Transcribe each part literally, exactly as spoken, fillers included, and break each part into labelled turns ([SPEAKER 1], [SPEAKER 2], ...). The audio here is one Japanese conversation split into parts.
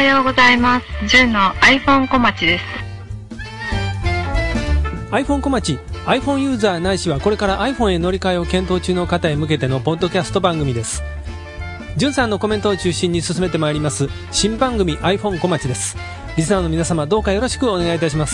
[SPEAKER 1] はようございます。じゅんの iPhone 小町です。
[SPEAKER 2] iPhone 小町、 iPhone ユーザーないしはこれから iPhone へ乗り換えを検討中の方へ向けてのポッドキャスト番組です。じゅんさんのコメントを中心に進めてまいります新番組 iPhone 小町です。リスナーの皆様、どうかよろしくお願いいたします。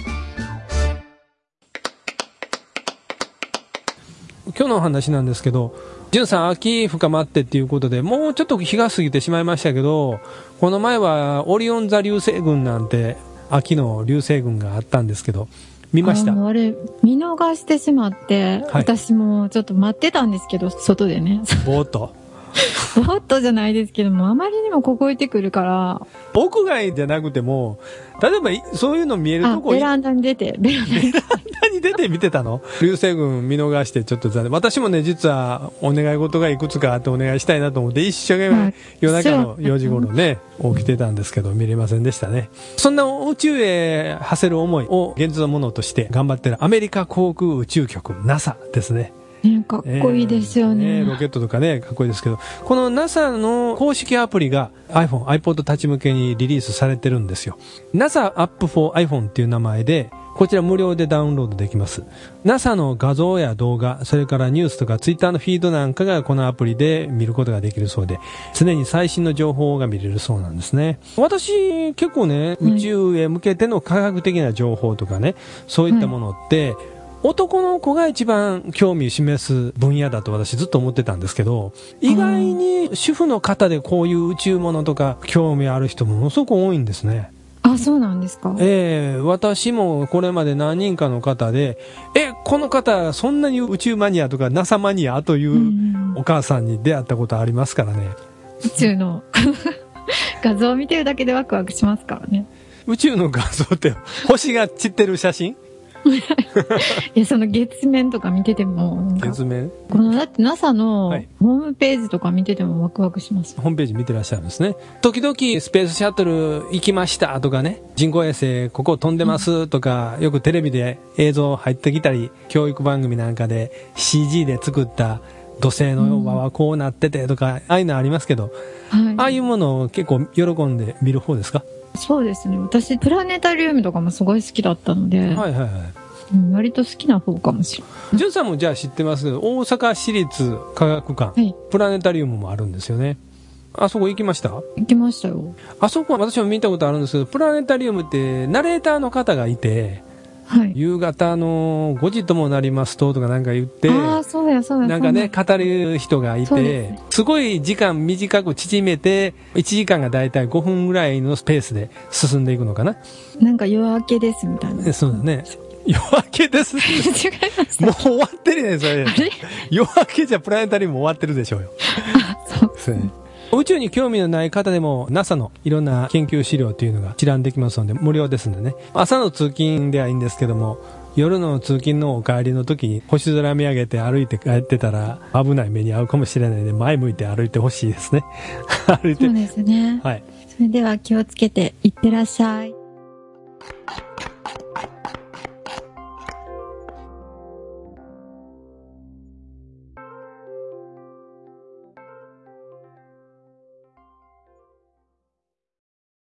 [SPEAKER 2] 今日のお話なんですけど、じゅんさん秋深まってっていうことで、もうちょっと日が過ぎてしまいましたけど、この前はオリオン座流星群なんて秋の流星群があったんですけど、見ました？
[SPEAKER 3] あ, あれ見逃してしまって、はい、私もちょっと待ってたんですけど、外でね
[SPEAKER 2] ぼーっと
[SPEAKER 3] ぼーっとじゃないですけども、あまりにも凍えてくるから、
[SPEAKER 2] 屋外じゃなくても、例えばそういうの見えるとこ、
[SPEAKER 3] ベランダに出てベランダに
[SPEAKER 2] 出て見てたの？流星群見逃してちょっと残念。私もね、実はお願い事がいくつかあってお願いしたいなと思って一生懸命夜中のよじ頃ね起きてたんですけど、見れませんでしたね。そんな宇宙へ馳せる思いを現実のものとして頑張ってるアメリカ航空宇宙局 ナサ ですね。
[SPEAKER 3] ね、かっこいいですよね、
[SPEAKER 2] えーね、ロケットとかね、かっこいいですけど、この ナサ の公式アプリが iPhone、iPod Touch 向けにリリースされてるんですよ。 ナサ App for iPhone っていう名前で、こちら無料でダウンロードできます。 ナサ の画像や動画、それからニュースとか Twitter のフィードなんかがこのアプリで見ることができるそうで、常に最新の情報が見れるそうなんですね。私結構ね、宇宙へ向けての科学的な情報とかね、そういったものって、はい、男の子が一番興味を示す分野だと私ずっと思ってたんですけど、意外に主婦の方でこういう宇宙ものとか興味ある人もものすごく多いんですね。
[SPEAKER 3] あ、そうなんですか。
[SPEAKER 2] ええー、私もこれまで何人かの方で、え、この方そんなに宇宙マニアとか ナサ マニアというお母さんに出会ったことありますからね。
[SPEAKER 3] 宇宙の画像を見てるだけでワクワクしますからね。
[SPEAKER 2] 宇宙の画像って星が散ってる写真
[SPEAKER 3] いや、その月面とか見てても、
[SPEAKER 2] 月面
[SPEAKER 3] このだって ナサ のホームページとか見ててもワクワクします、
[SPEAKER 2] はい、ホームページ見てらっしゃるんですね。時々スペースシャトル行きましたとかね、人工衛星ここ飛んでますとか、うん、よくテレビで映像入ってきたり、教育番組なんかで シージー で作った土星の輪はこうなっててとか、うん、ああいうのありますけど、はい、ああいうものを結構喜んで見る方ですか？
[SPEAKER 3] そうですね。私プラネタリウムとかもすごい好きだったので、はいはいはい、うん、割と好きな方かもしれない。ジュンさんもじゃあ知ってますけど、大阪市立科学館、はい、プラネタリウムもあるんですよね。あそこ行きました？ 行きましたよ。
[SPEAKER 2] あそこは私も見たことあるんですけど、プラネタリウムってナレーターの方がいて、はい、夕方のごじともなりますととかなんか言って、
[SPEAKER 3] あ、そうやそうや、
[SPEAKER 2] なんかね語る人がいて、すごい時間短く縮めていちじかんがだいたいごふんぐらいのスペースで進んでいくのかな。
[SPEAKER 3] なんか夜明けですみたいな。
[SPEAKER 2] そうだね。夜明けです
[SPEAKER 3] 違いました。
[SPEAKER 2] もう終わってるねそれ。夜明けじゃプラネタリウム終わってるでしょうよ。
[SPEAKER 3] あ、そうですね。
[SPEAKER 2] 宇宙に興味のない方でも ナサ のいろんな研究資料というのが一覧できますので無料ですのでね。朝の通勤ではいいんですけども、夜の通勤のお帰りの時に星空見上げて歩いて帰ってたら危ない目に遭うかもしれないので、前向いて歩いてほしいですね。歩いて。
[SPEAKER 3] そうですね。
[SPEAKER 2] はい。
[SPEAKER 3] それでは気をつけていってらっしゃい。